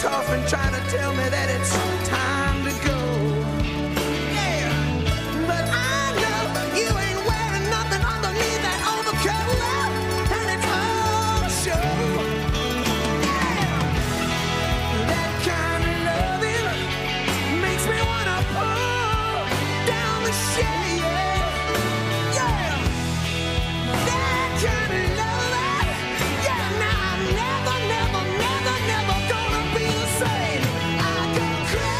tough and trying to tell me that it's time to go. Yeah, but I know you ain't wearing nothing underneath that overcoat, and it's all show. Yeah, that kind of loving makes me wanna pull down the shade. Yeah, that kind of loving. Yeah, now I'm never, never, never, never gonna be the same. I go crazy.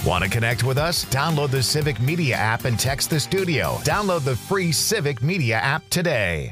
Want to connect with us? Download the Civic Media app and text the studio. Download the free Civic Media app today.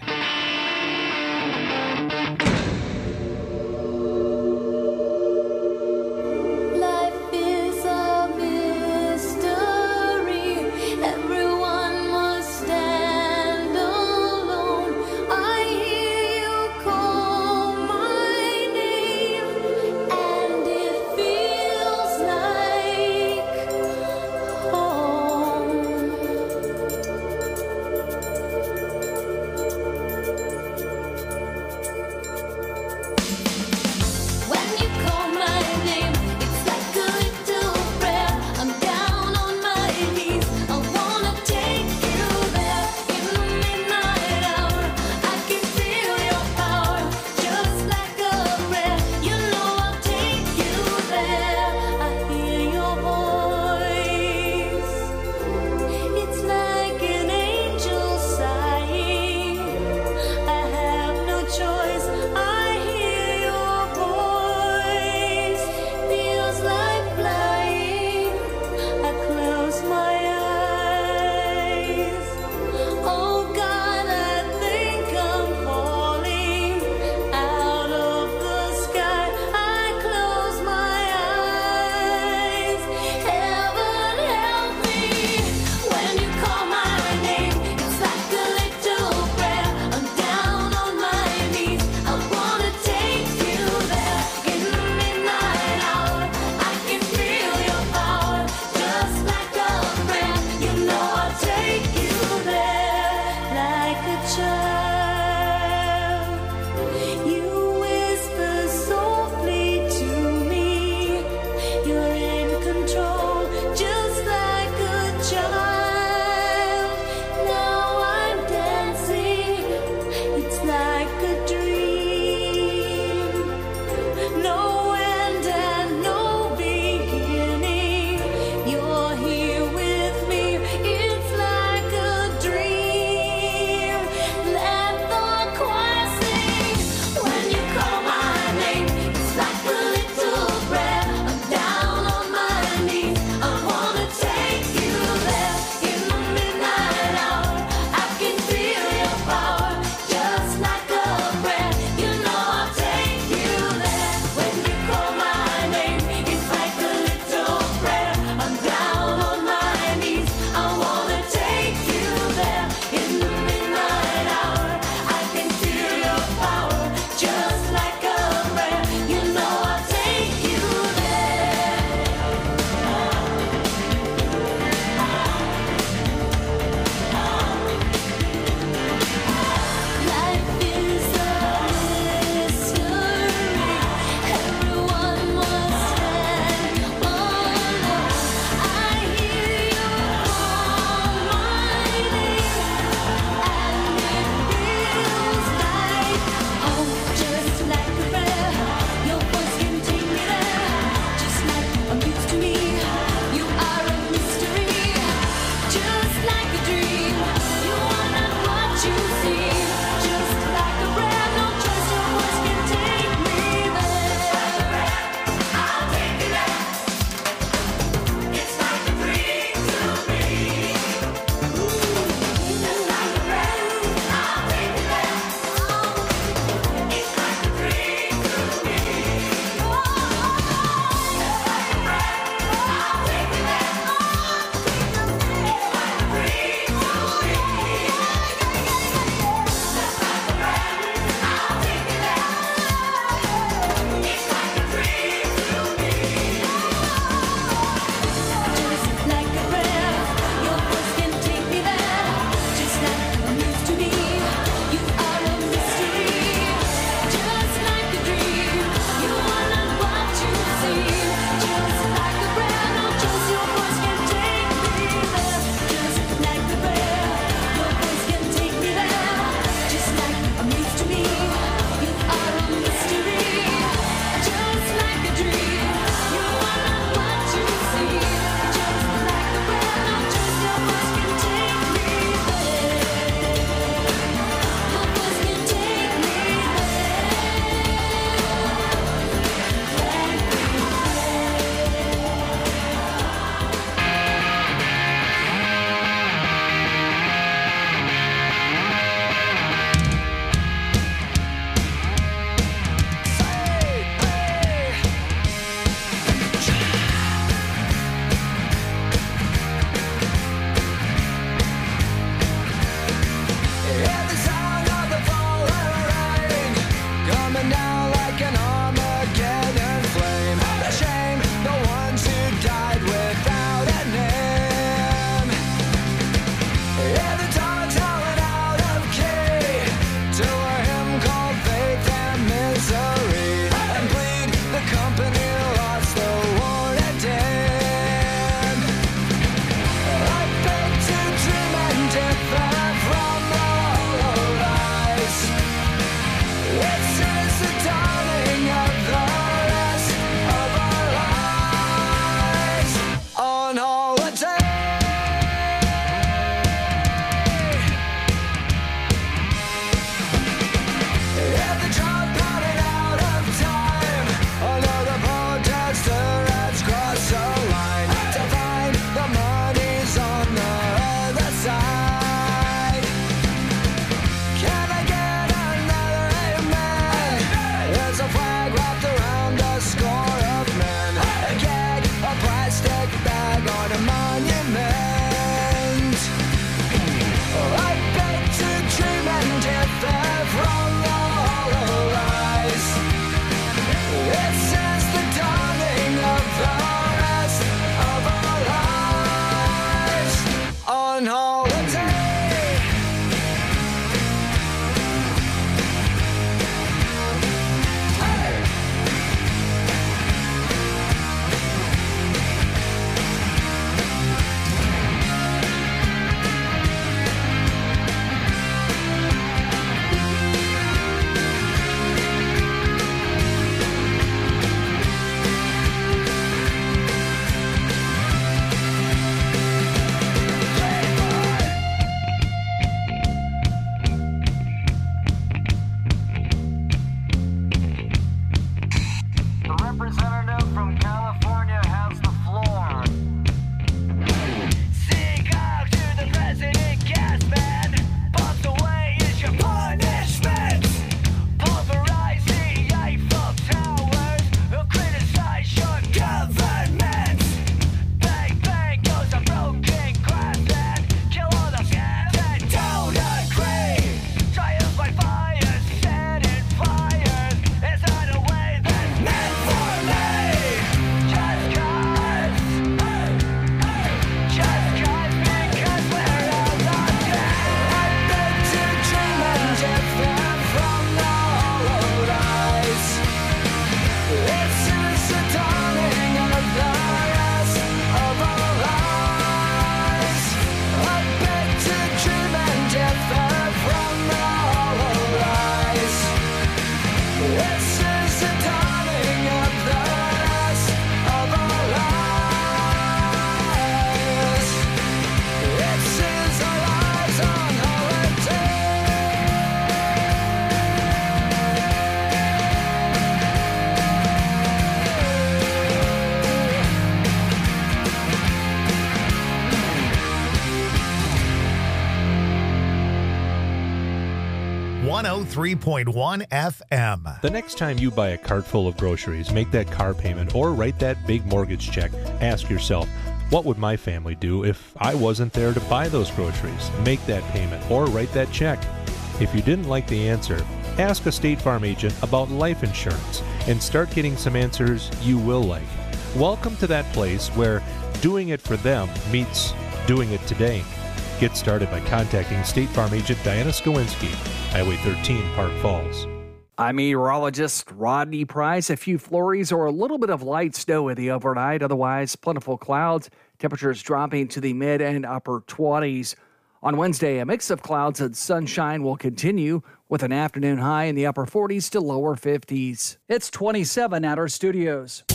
103.1 FM. The next time you buy a cart full of groceries, make that car payment, or write that big mortgage check, ask yourself, what would my family do if I wasn't there to buy those groceries, make that payment, or write that check? If you didn't like the answer, ask a State Farm agent about life insurance and start getting some answers you will like. Welcome to that place where doing it for them meets doing it today. Get started by contacting State Farm agent Diana Skowinski, Highway 13, Park Falls. I'm meteorologist Rodney Price. A few flurries or a little bit of light snow in the overnight. Otherwise, plentiful clouds. Temperatures dropping to the mid and upper 20s. On Wednesday, a mix of clouds and sunshine will continue with an afternoon high in the upper 40s to lower 50s. It's 27 at our studios.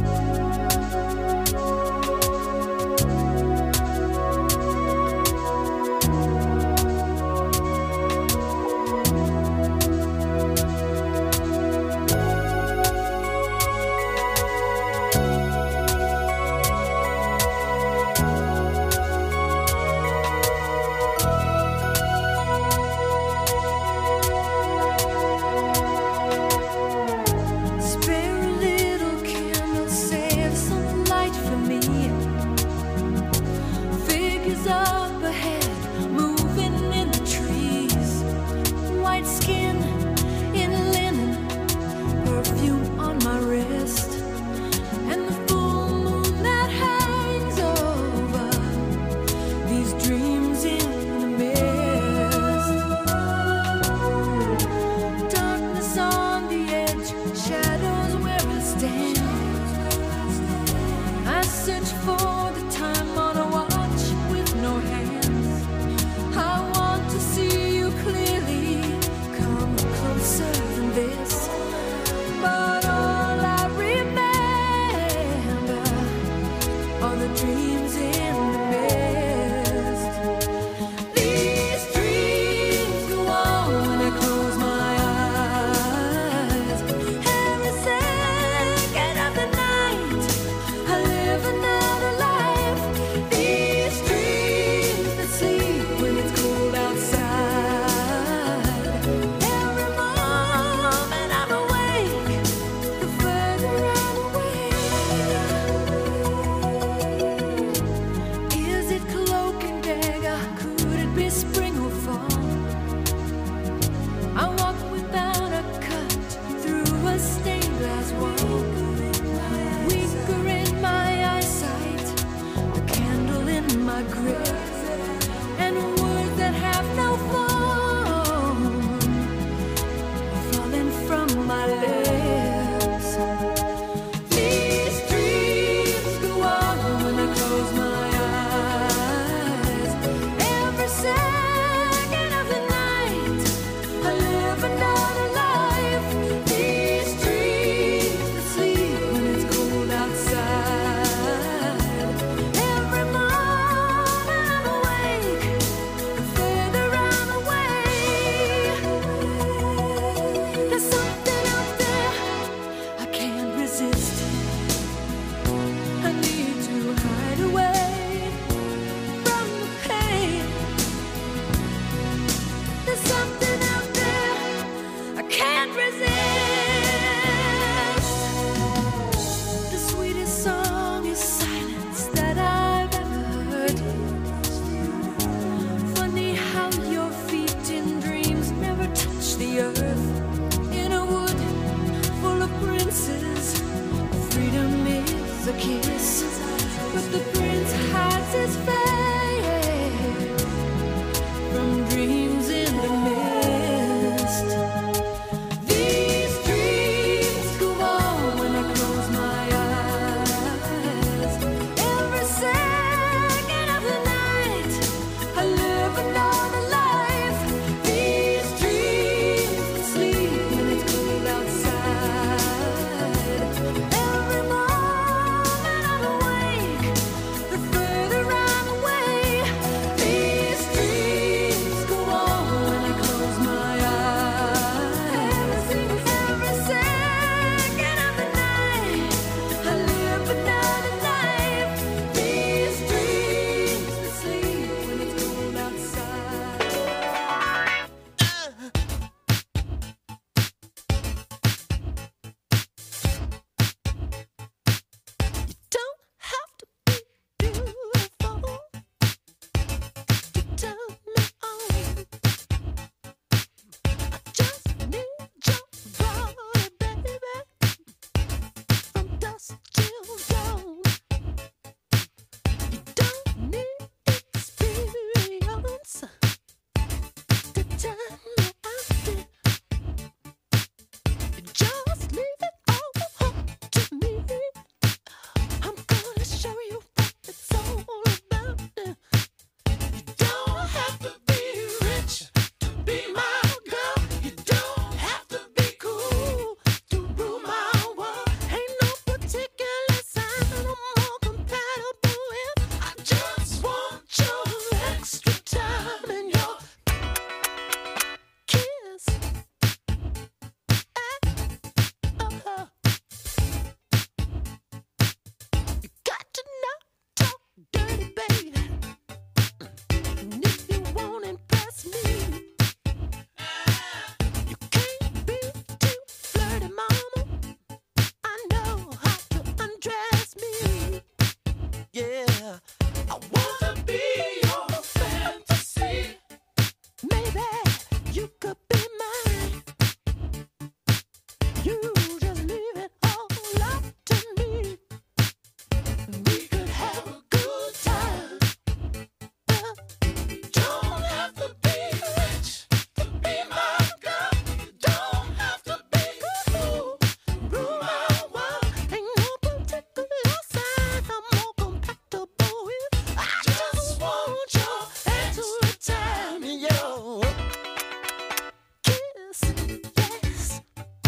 You just leave it all up to me. We could have a good time. Don't have to be rich to be my girl. Don't have to be cool. Rule my world. Ain't no particular sign I'm more compatible with. I just want your hand to time in your kiss. Yes.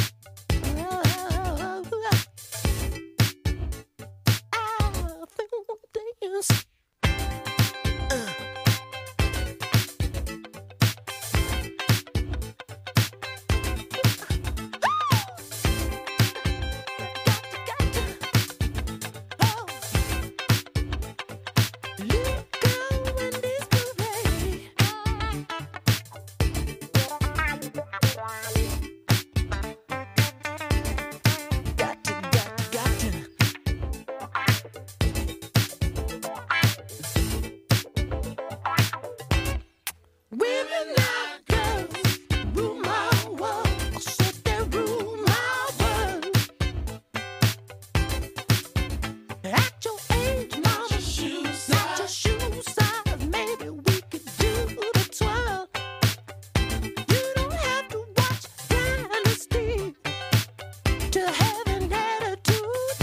I think we'll dance. Women and girls rule my world. I said they rule my world. At your age, mama, not your shoe size. Maybe we could do the twirl. You don't have to watch Dynasty to have an attitude.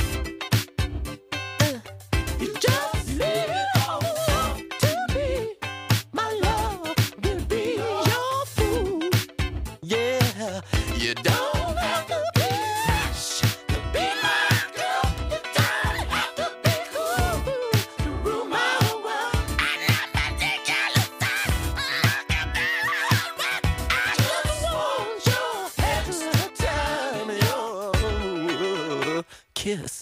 You just leave it all up to me. My love will be your fool. Yeah, you don't have to be rich to be my girl. You don't have to be cool to rule my world. I'm not particular size. Look at me, I just want your head to time your kiss.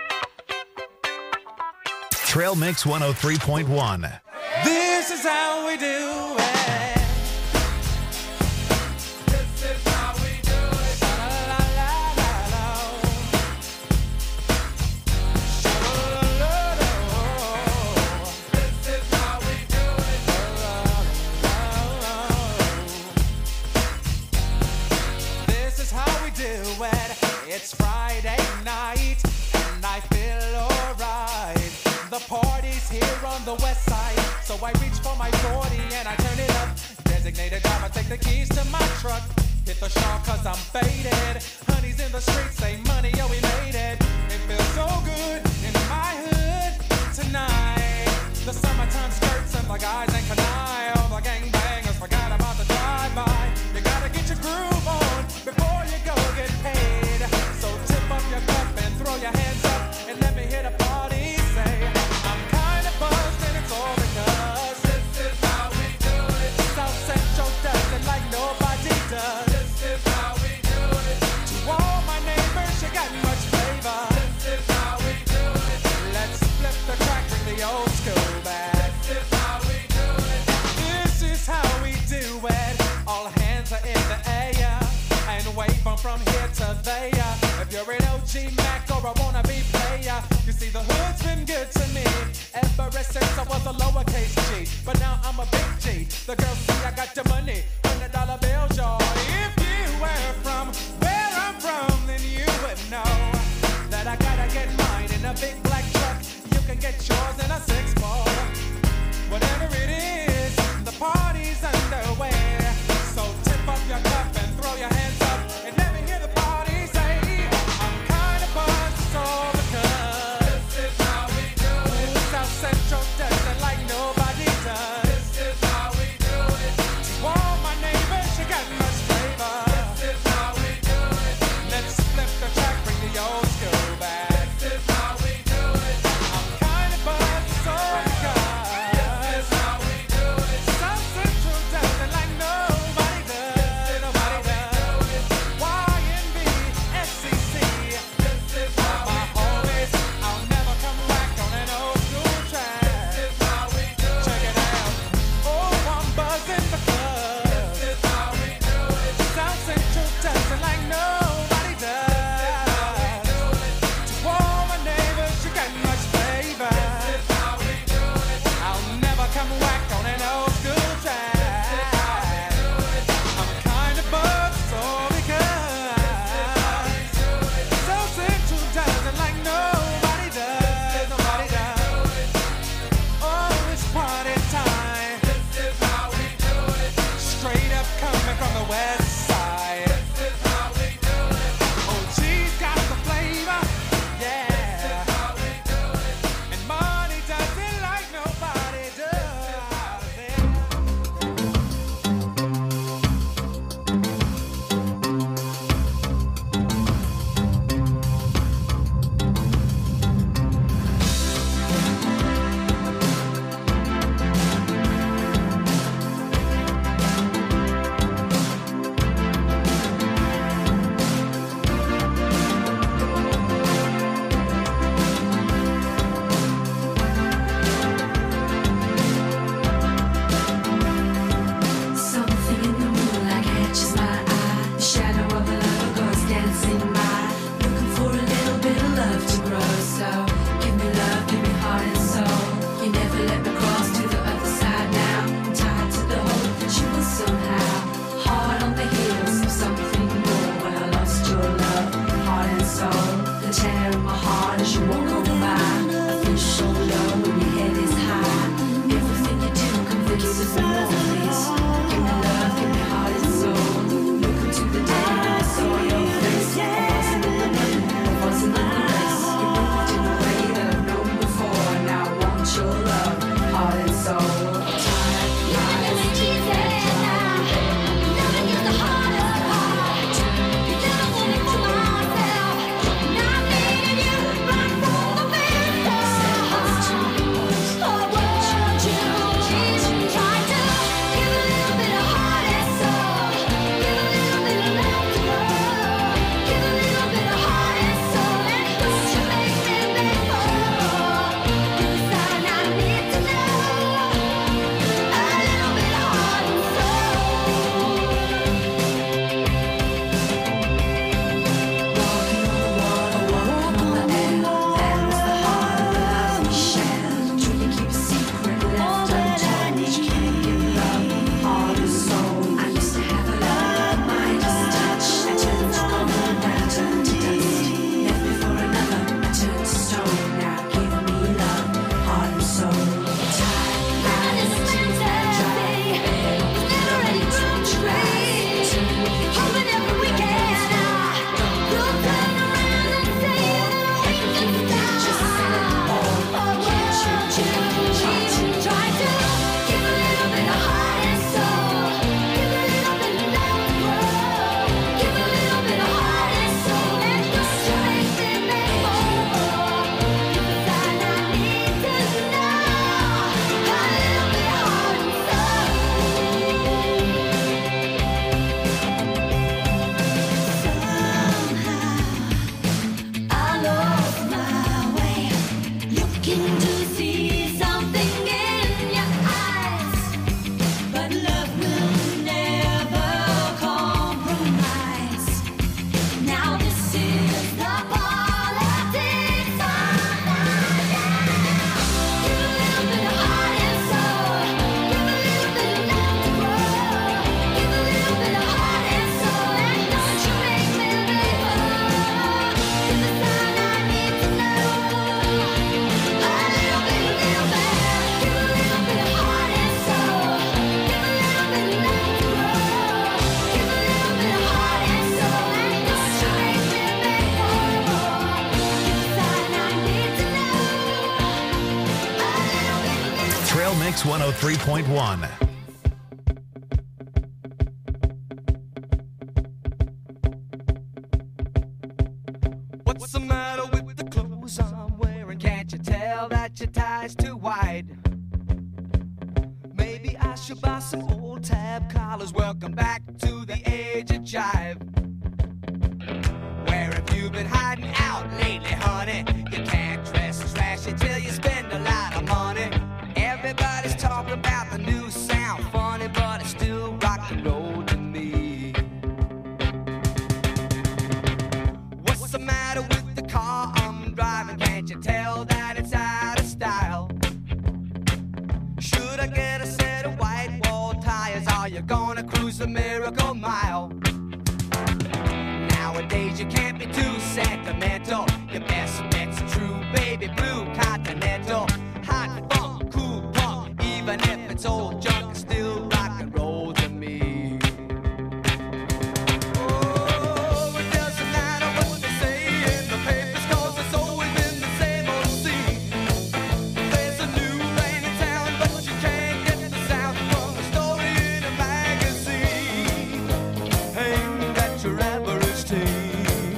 Trail Mix 103.1. This is how we do it. This is how we do it. La la la la la. La la la la. This is how we do it. La la la. This is how we do it. It's Friday night and I feel alright. The party's here on the west side, so I reach for my 40 and I turn it up. Designated driver, take the keys to my truck. Hit the shop cause I'm faded. Honey's in the streets, say money, yo, we made it. It feels so good in my hood tonight. The summertime skirts and the guys ain't canine. All the gangbangers forgot about the drive-by. You gotta get your groove on before you go get paid. So tip up your cup and throw your hands up and let me hear the party say, I'm kinda buzzed and it's all because this is how we do it. South Central does it like nobody does. This is how we do it. To all my neighbors, you got much flavor. This is how we do it. Let's flip the crack, bring the old school back. This is how we do it. This is how we do it. All hands are in the air and wave from here to there. If you're an OG Mac or a wannabe player, you see the hood's been good to me ever since I was a lowercase G. But now I'm a big G. The girls see I got the money, $100 bills, y'all. If you were from where I'm from, then you would know that I gotta get mine in a big black truck. You can get yours in a 6-4. Whatever it is, the party's underway. So tip up your cup and throw your hands up and let me hear the party say, I'm kinda buzzed, it's all because this is how we do it. South Central does it like nobody does. This is how we do it. To all my neighbors, you got much flavor. Mix 103.1. What's the matter with the clothes I'm wearing? Can't you tell that your tie's too wide? Maybe I should buy some old tab collars. Welcome back to the age of jive. Where have you been hiding out lately, honey? You can't dress trashy till you spend a lot of money. Everybody's talking about the new sound, funny, but it's still rock and roll to me. What's the matter with the car I'm driving? Can't you tell that it's out of style? Should I get a set of white wall tires? Are you gonna cruise the Miracle Mile? Nowadays you can't be too sentimental. Your best bet's a true baby blue Continental. Hot funk, cool punk, even if it's old junk, it's still rock and roll to me. Oh, it doesn't matter what they say in the papers, 'cause it's always been the same old scene. There's a new lane in town, but you can't get the sound from a story in a magazine aimed at your average teen.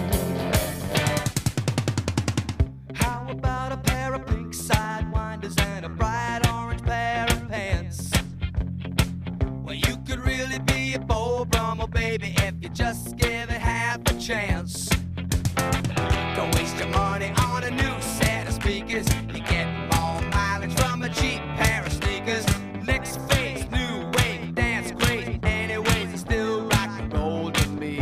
How about a pair of pink sidewinders and a bright orange pair of pants? Well, you could really be a Beau Brummel, baby, if you just give it half a chance. Don't waste your money on a new set of speakers. You get more mileage from a cheap pair of sneakers. Next phase, new wave, dance crazy. Anyways, it's still rock and roll to me.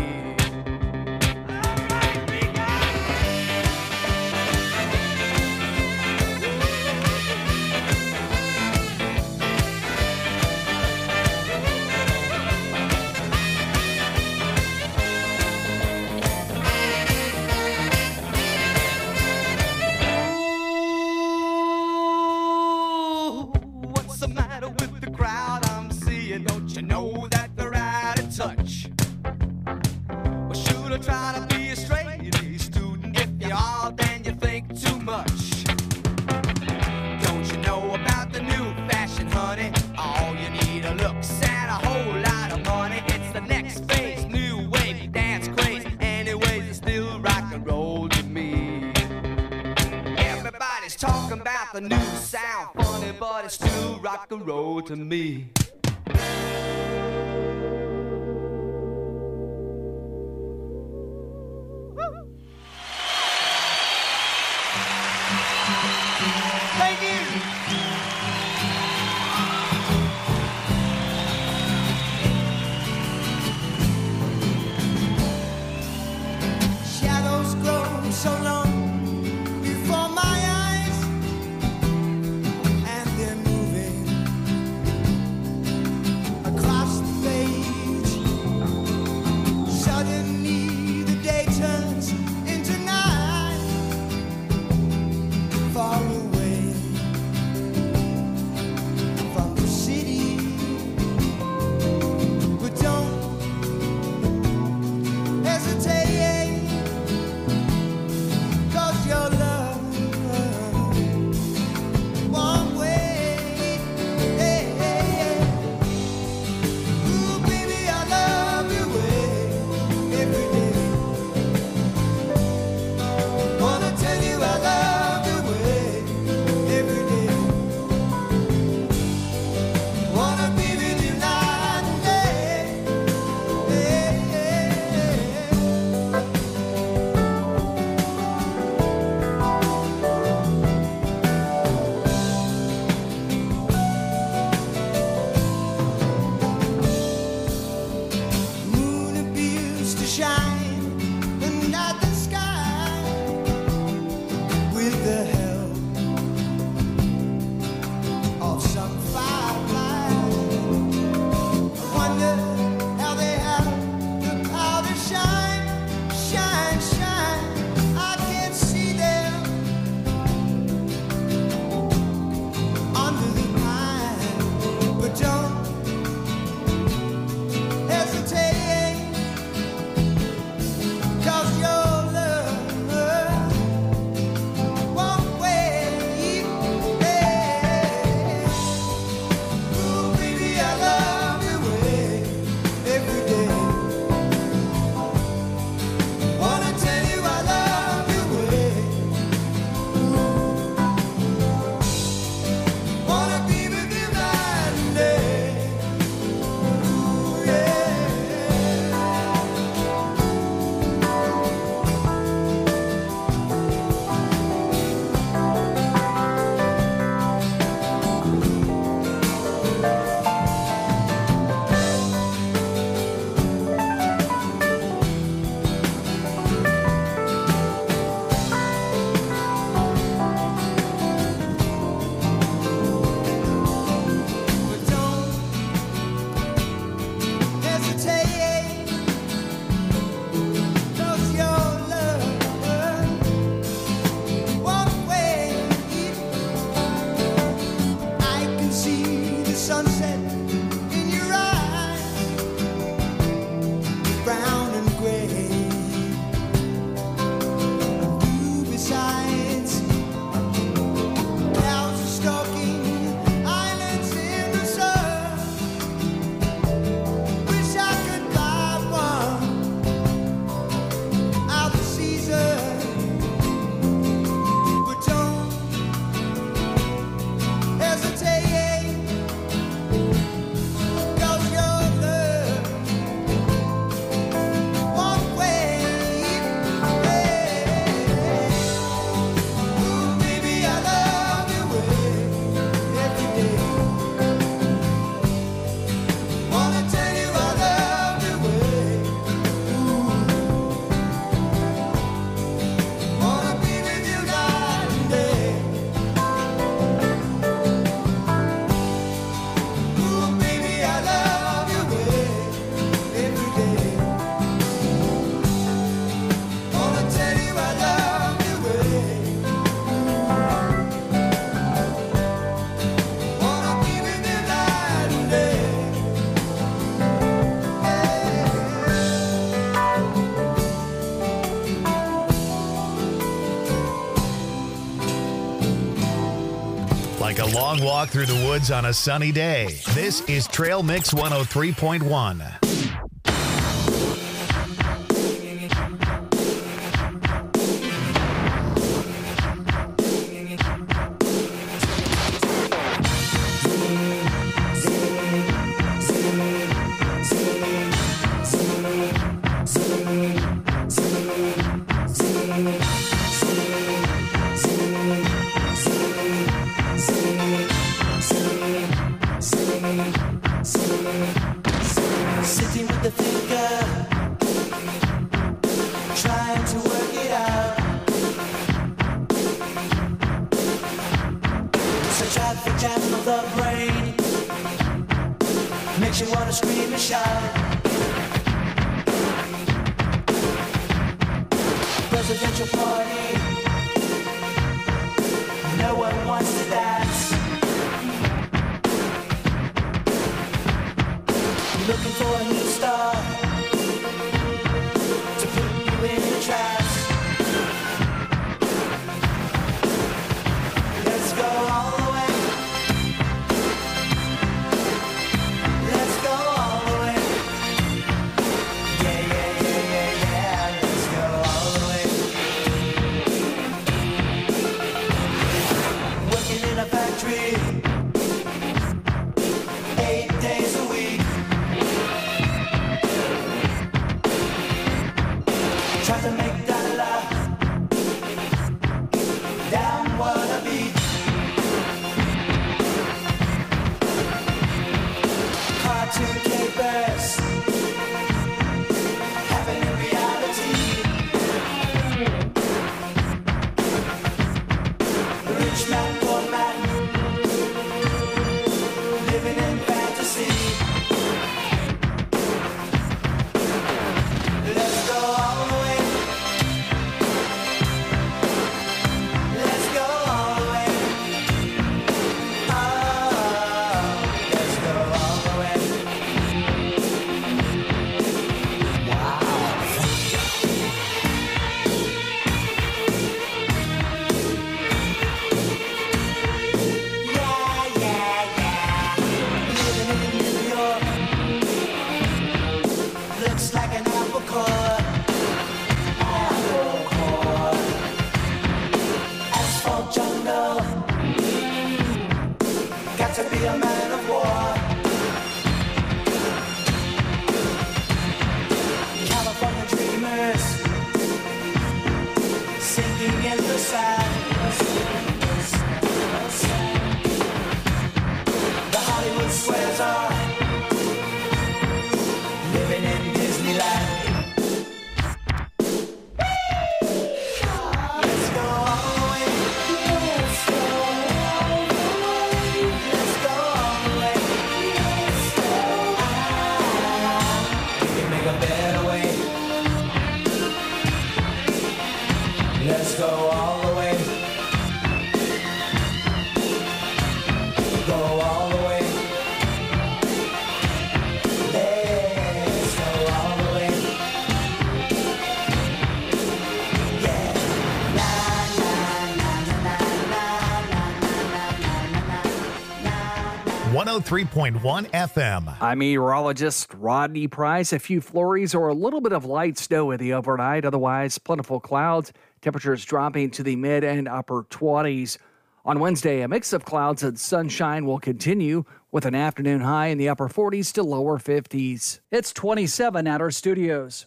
Ooh, what's the matter with the crowd I'm seeing? Don't you know that they're out of touch? Well, should I try to be a straight A student? If you are, then you think too much. Don't you know about the new fashion, honey? All you need are looks and a whole lot of money. It's the next phase, new wave, dance craze. Anyways, it's still rock and roll to me. Everybody's talking about the new sound, funny, but it's still rock and roll to me. Thank you. Shadows grow so long before my eyes, and they're moving across the page. Suddenly the day turns into night, far away from the city. But don't hesitate, 'cause your love won't wait. Ooh, baby, I love you every day. Wanna tell you I love you every day. Wanna be with you night and day. Moon appears to shine at the sky with the help of some fireflies. I wonder how they have the power to shine, shine, shine. I can't see them under the pine, but don't hesitate, 'cause your like a long walk through the woods on a sunny day. This is Trail Mix 103.1. Sitting with the thinker, trying to work it out. Such a jam of the brain makes you wanna scream and shout. Presidential party, no one wants to dance. Looking for a new star to put you in the trance. Let's go all the way. Let's go all the way. Yeah, yeah, yeah, yeah, yeah. Let's go all the way. Working in a factory 8 days a week. Try to make dollar down wannabe. Cartoon capers happen in reality. Rich man, poor man, living in fantasy. Let's go all the way. Let's go all the way. Oh, let's go all the way. Yeah, yeah, yeah. Living in New York looks like an apple core. Apple core. Asphalt jungle. Got to be a man of war. California dreamers sinking in the sand. The Hollywood squares are living in Disneyland. Let's go all the way. Let's go all the way. Let's go all the way. We can make a better way. Let's go all the way. Go all the way. Let's go all the way. Yeah. Na na na na na na na na na. 103.1 FM. I'm meteorologist Rodney Price. A few flurries or a little bit of light snow in the overnight. Otherwise, plentiful clouds. Temperatures dropping to the mid and upper 20s. On Wednesday, a mix of clouds and sunshine will continue with an afternoon high in the upper 40s to lower 50s. It's 27 at our studios.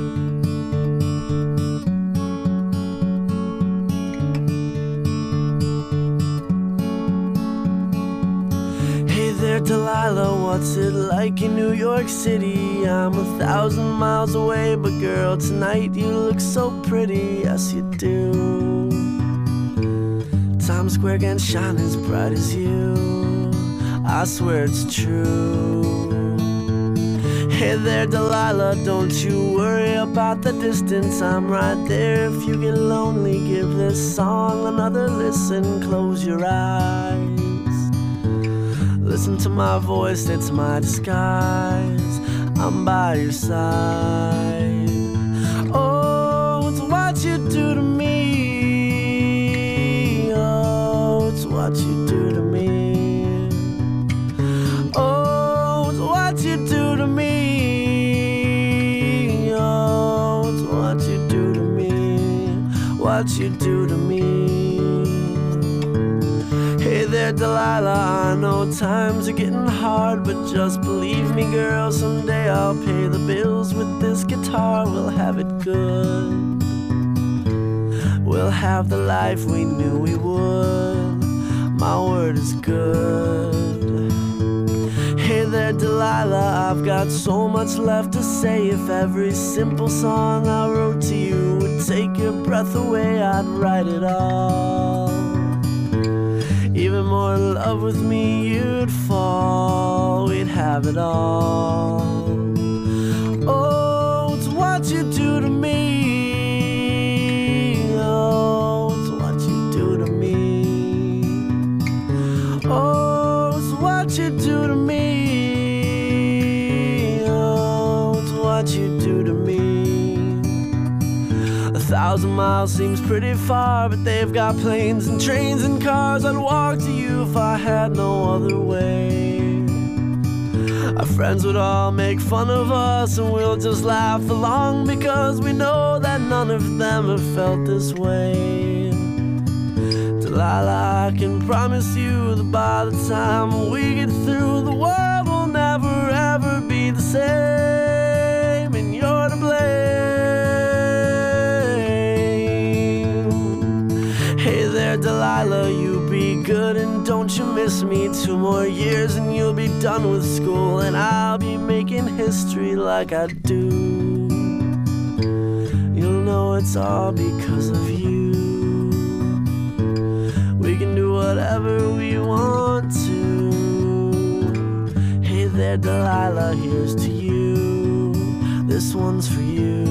Hey there, Delilah, what's it like in New York City? I'm 1,000 miles away, but girl, tonight you look so pretty, yes you do. Times Square can shine as bright as you, I swear it's true. Hey there, Delilah, don't you worry about the distance, I'm right there. If you get lonely, give this song another listen, close your eyes. Listen to my voice, it's my disguise. I'm by your side. Oh, it's what you do to me. Oh, it's what you do to me. what you do to me. Hey there, Delilah, I know times are getting hard, but just believe me, girl, someday I'll pay the bills with this guitar. We'll have it good. We'll have the life we knew we would. My word is good. Hey there, Delilah, I've got so much left to say. If every simple song I wrote to you would take your breath away, I'd write it all. Even more in love with me, you'd fall. We'd have it all. Oh, it's what you do to me. Oh, it's what you do to me. Oh, it's what you do to me. Oh, it's what you do to me. 1,000 miles seems pretty far, but they've got planes and trains and cars. I'd walk to you if I had no other way. Our friends would all make fun of us, and we'll just laugh along, because we know that none of them have felt this way. Delilah, I can promise you that by the time we get through, the world will never ever be the same, and you're to blame. Hey there, Delilah, you be good and don't you miss me. 2 more years and you'll be done with school, and I'll be making history like I do. You'll know it's all because of you. We can do whatever we want to. Hey there, Delilah, here's to you. This one's for you.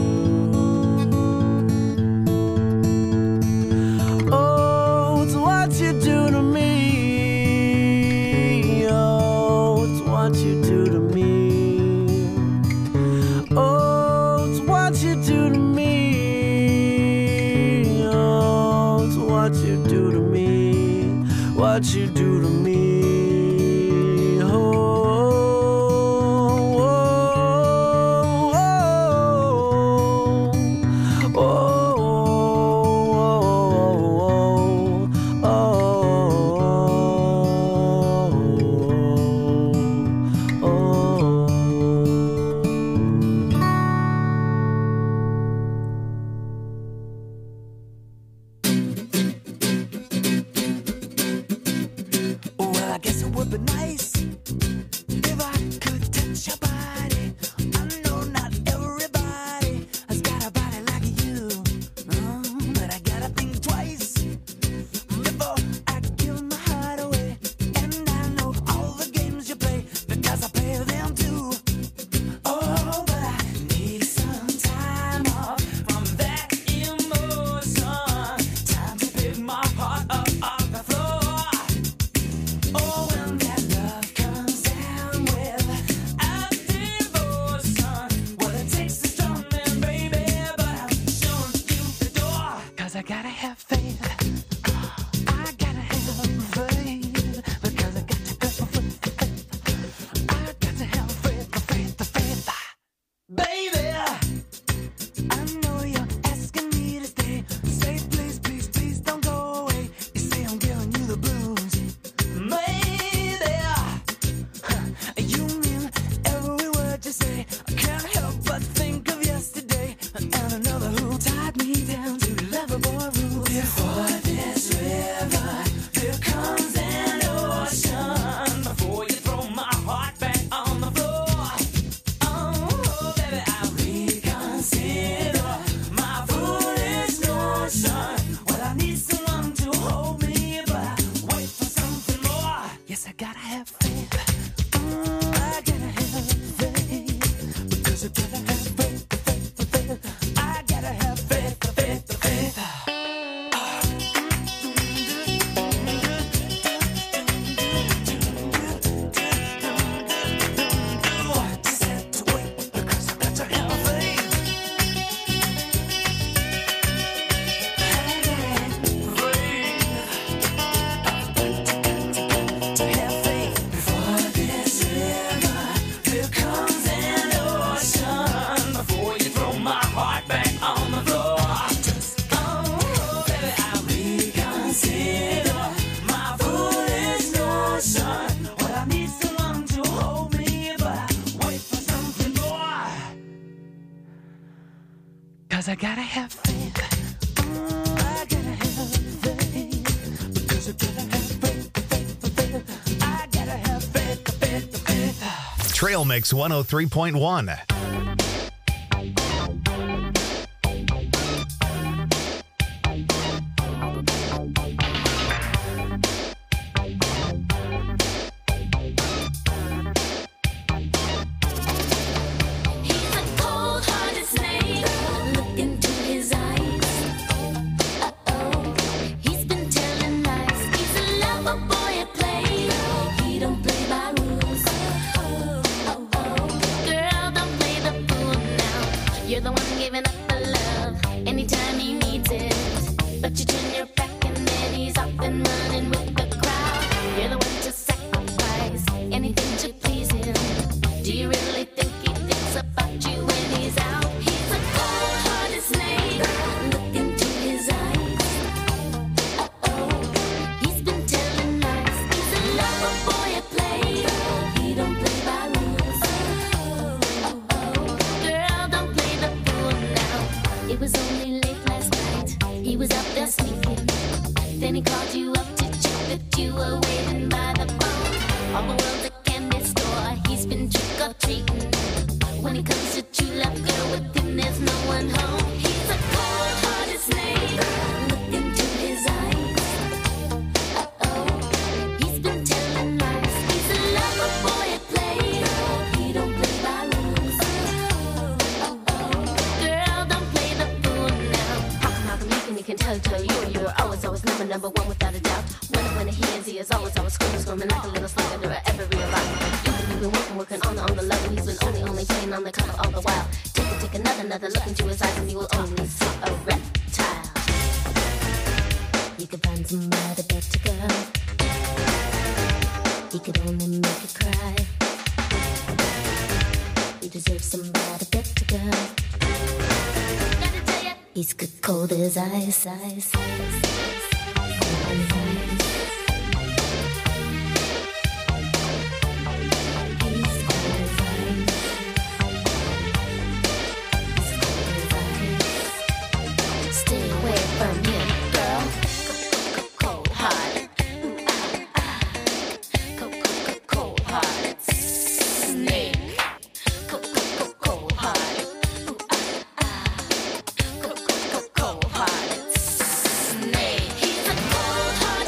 Oh, it's what you do to me. Oh, it's what you do to me. Oh, it's what you do to me. Oh, it's what you do to me. What you do to me. Oh, oh, oh, oh, oh, oh, oh. Well, I guess it would be nice if I could touch your body. I know not everybody has got a body like you, but I gotta think twice before I give my heart away. And I know all the games you play because I play them too. Oh, but I need some time off from that emotion. Time to pick my heart up off the floor. Oh, when that love comes down without devotion, well, it takes a strong man, baby, but I'm showing you the door. 'Cause I gotta have faith. I gotta have faith. Because I got to have faith. I got to have faith. Baby, I know you're asking me to stay. Say please, please, please don't go away. You say I'm giving you the blues. Maybe you mean every word you say. I can't help but think of yesterday and another who tied me down to Loverboy rules. Before this river, there comes an ocean. Before you throw my heart back on the floor. Oh, baby, I reconsider my foolish notion. Well, I need someone to hold me, but I wait for something more. Yes, I gotta have faith. I gotta have faith. Because I gotta have faith. I gotta have faith. 'cause I gotta have faith. I gotta have faith, because I gotta have faith. I gotta have faith. Trail Mix 103.1. He's a cold-hearted snake. Look into his eyes. Uh-oh, he's been telling lies. He's a lover boy at play. He don't play by rules. Oh, girl, don't play the fool now. You're the one giving up the love anytime he needs it. But you turn your back and then he's off and running with the crowd. You're the one to sacrifice anything to please him. Do you really think he thinks about you when he's out? He's a cold-hearted snake. Look into his eyes. Uh-oh, he's been telling lies. He's a lover boy at play. He don't play by rules. Girl, don't play the fool now. It was only late last night. He was out there sneaking. Then he called you up to check that you were waiting by the phone. All the world's a candy store. He's been trick-or-treating. When it comes to true love, girl, with him there's no one home. He's a cold-hearted snake. Look into his eyes. Uh-oh, he's been telling lies. He's a lover boy at play. He don't play by rules. Girl, don't play the fool now. How come you can tell you're always number one without a doubt. When he hears, he is always screaming like a little slug under every rock. You've been working on the love, and he's been only playing on the cover all the while. Take another look into his eyes, and you will only see a reptile. You could find somebody better, girl. He could only make you cry. You deserve somebody better, girl. Gotta tell ya, he's good cold as ice. Stay away from him, girl. Cold-hearted. Cold-hearted snake. Cold-hearted. Cold-hearted snake. He's a cold-hearted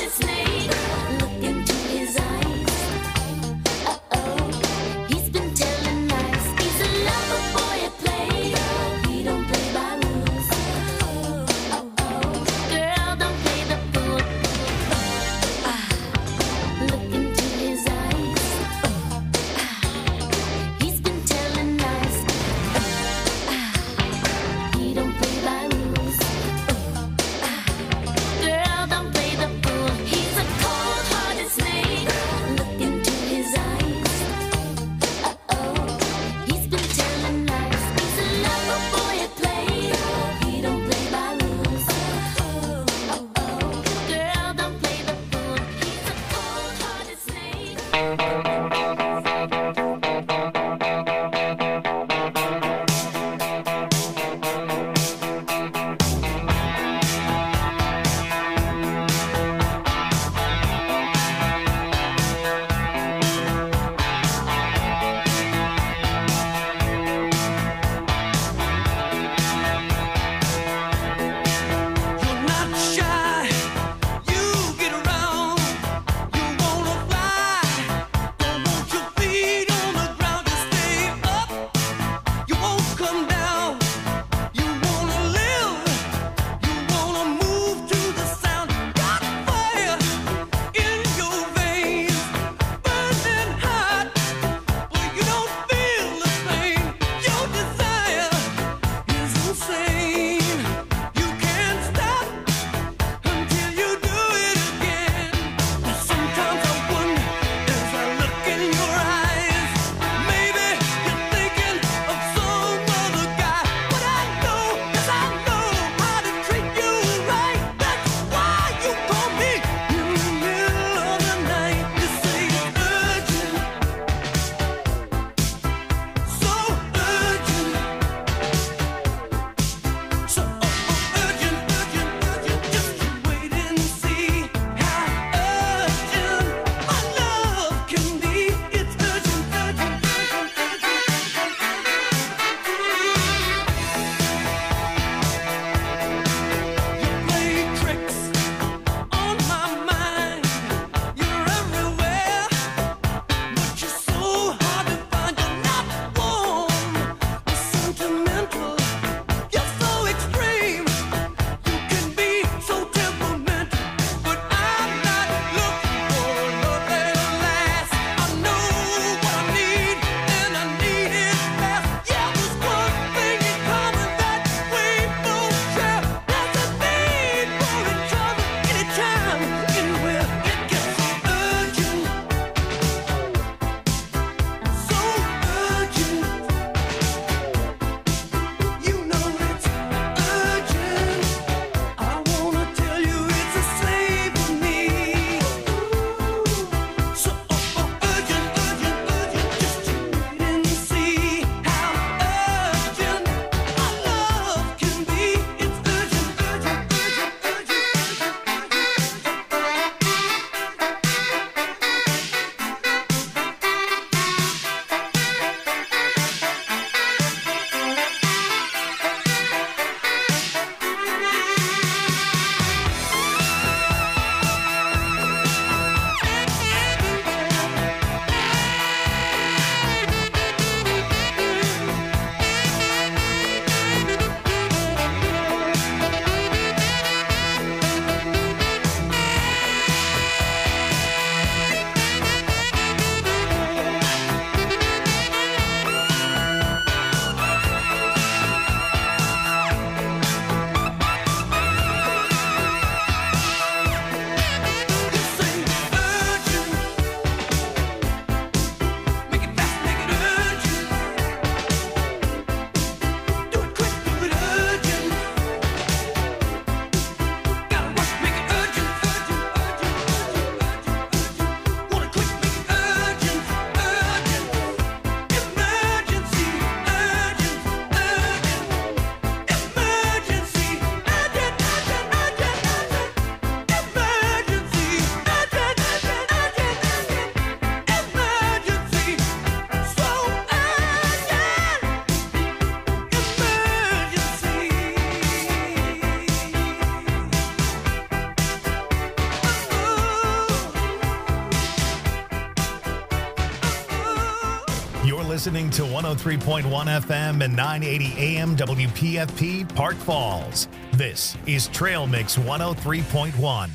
listening to 103.1 FM and 980 AM WPFP Park Falls. This is Trail Mix 103.1.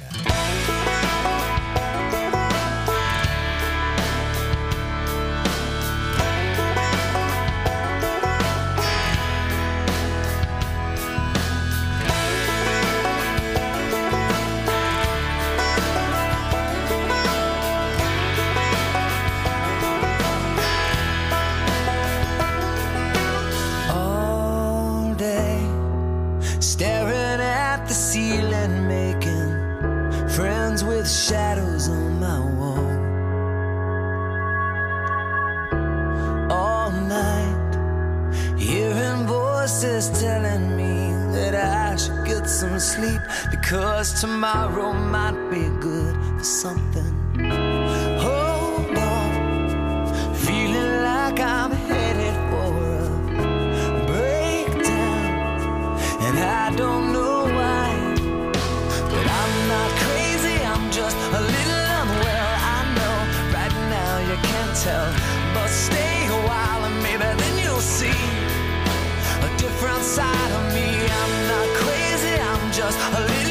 All day, staring at the ceiling, making friends with shadows on my wall. All night, hearing voices telling me that I should get some sleep, because tomorrow might be good for something. Hold on, feeling like I'm headed for a breakdown, and I don't know why, but I'm not crazy, I'm just a little unwell. I know right now you can't tell, but stay a while and maybe then you'll see a different side of me. I'm not crazy, I'm just a little